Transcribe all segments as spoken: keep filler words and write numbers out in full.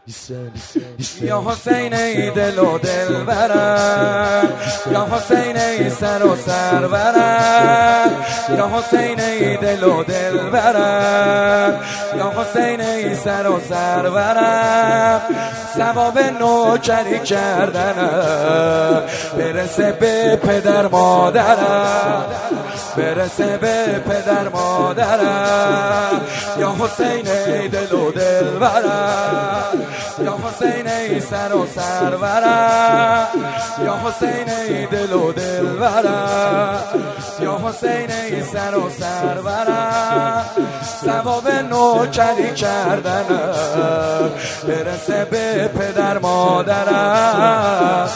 یا حسین ای دل و دل برم، یا حسین ای سر و سر برم، یا حسین ای دل و دل برم، یا حسین ای سر و سر برم. ثواب نوکری کردنم برسه به پدر مادرم، برسه به پدر مادرم. یا حسین ای دل و دل برم، یا حسین ای سر و سر برم، یا حسین ای دل و دل برم، یا حسین ای سر و سر برم. ثواب نوکری کردنم برسه به پدر مادرم.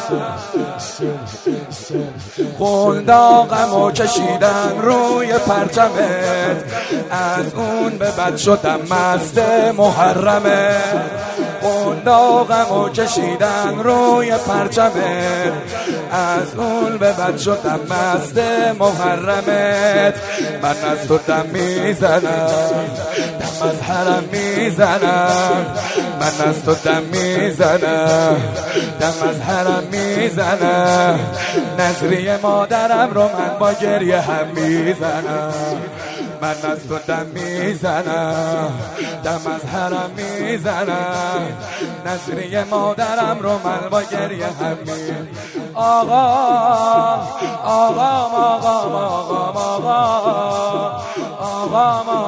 قنداقم و کشیدن روی پرچمت، از اون به بعد شدم مست محرمت. قنداقم و کشیدن روی پرچمت، از اون به بعد شدم مست محرمت. من از تو دم میزنم، دم از حرم میزنم، من از تو دم میزنم، دم از حرم میزنم. نظری مادرم رو من با گریه هم میزنم، من از تو دم میزنم، دم از حرم میزنم. نظری مادرم رو من با گریه هم میزنم. آقا آقا آقا آقا آقا آقا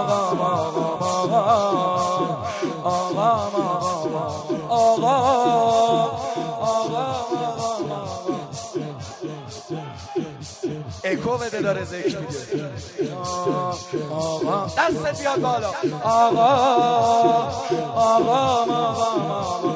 اکو بده داره ذکر میگه. دست بیاد بالا. آقا آقا آقا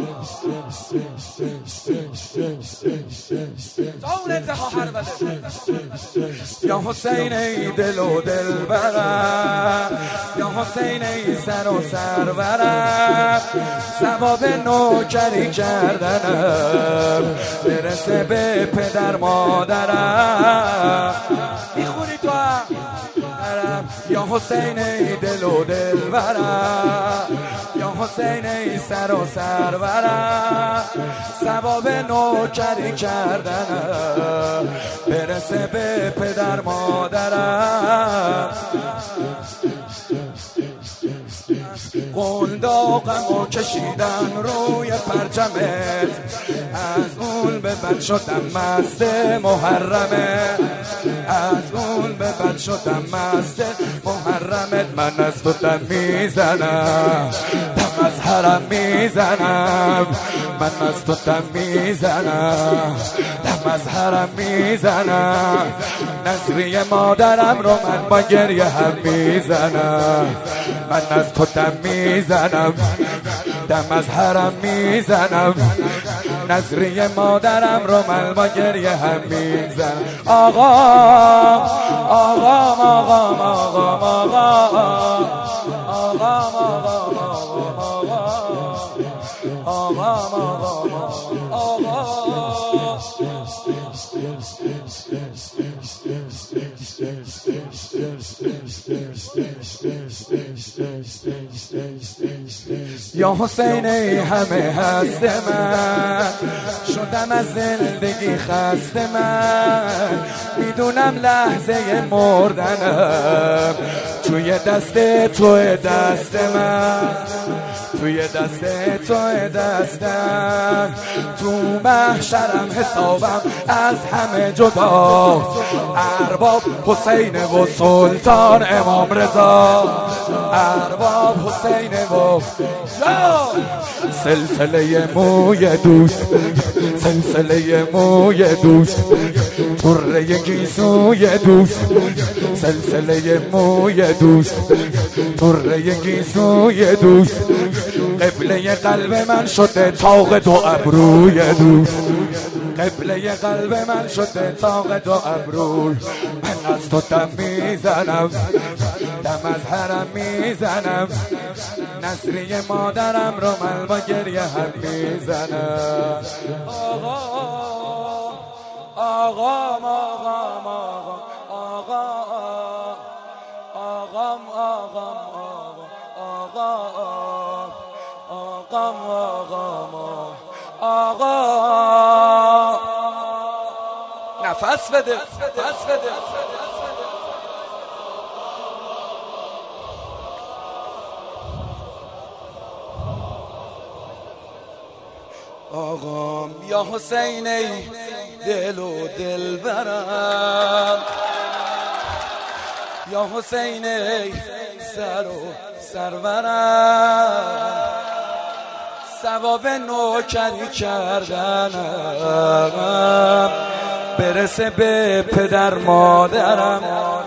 تا اون انتها هر بده. یا حسین ای دل و دل برم، یا حسین ای سر و سر برم. ثواب نوکری کردنم برسه به پدر مادرم. میخونی تو هم؟ یا حسین ای دل و دل برم، یا حسین ای سر و سر برم. ثواب نوکری کردنم برسه به پدر مادرم. قنداقم و کشیدن روی پرچمت، از اون به بعد شدم مست محرمت، از اون به بعد شدم مست محرمت. من از تو دم میزنم، دم از حرم میزنم، من از تو دم میزنم، دم از حرم میزنم. نظری مادرم رو من با گریه هم میزنم، من از تو دم میزنم، دم از حرم میزنم. نظری مادرم رو من با گریه هم میزنم. آقا آقا آقا آقا آقا یا حسین ای همه هست من، شدم از زندگی خسته من. میدونم لحظه مردنم توی دست توی دست من، توی دست توی دستم. تو محشرم حسابم از همه جدا، ارباب حسین و سلطان امام رضا، ارباب حسین و سلسله موی دوست، سلسله موی دوست، طره گیسوی دوست، سلسله موی دوست، طره گیسوی دوست. قبله قلب من شده طاق دو ابروی دوست، قبله قلب من شده طاق دو ابروی. من از تو دم میزنم، دم از حرم میزنم. نظری مادرم رو من با گریه هم میزنم. آقا آقا آقا آقا آقا آقا آقا آقا آقا آقا نفس بده نفس بده آقا یا حسین ای دل و دلبرم، یا حسین ای سر و سرورم، ثواب نوکری کردنم برسه به پدر مادرم.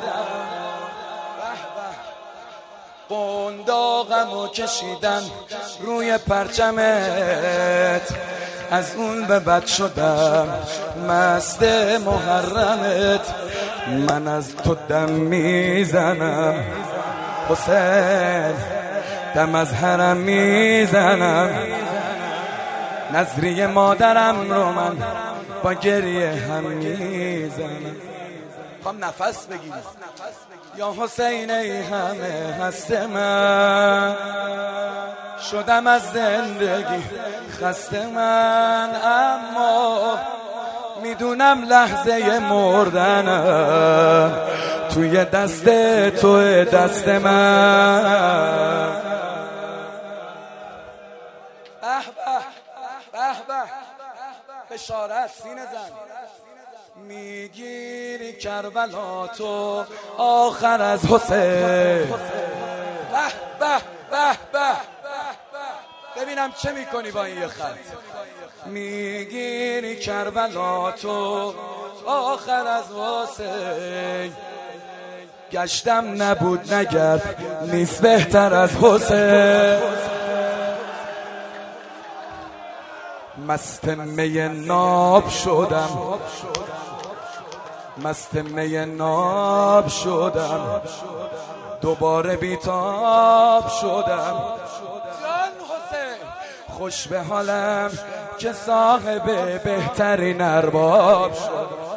قنداقمو کشیدن روی پرچمت، از اون به بد شدم مست محرمت. من از تو دم میزنم حسین، دم از حرم میزنم. نظری مادرم رو من با گریه هم میزنم. خواهم نفس بگیرم. یا حسین ای همه هست من، شدم از زندگی خسته من، اما میدونم لحظه مردنم توی دست تو دست من. به به به بشارت سینه زن میگیری کربلا تو آخر از حسین. به به به به ببینم چه میکنی با این یه خط. میگیری کربلا تو آخر از حسین، گشتم نبود نگرد نیست بهتر از حسین. مست می ناب شدم، مست می ناب شدم، دوباره بیتاب شدم. جان حسین خوش به حالم که صاحب بهترین ارباب شدم.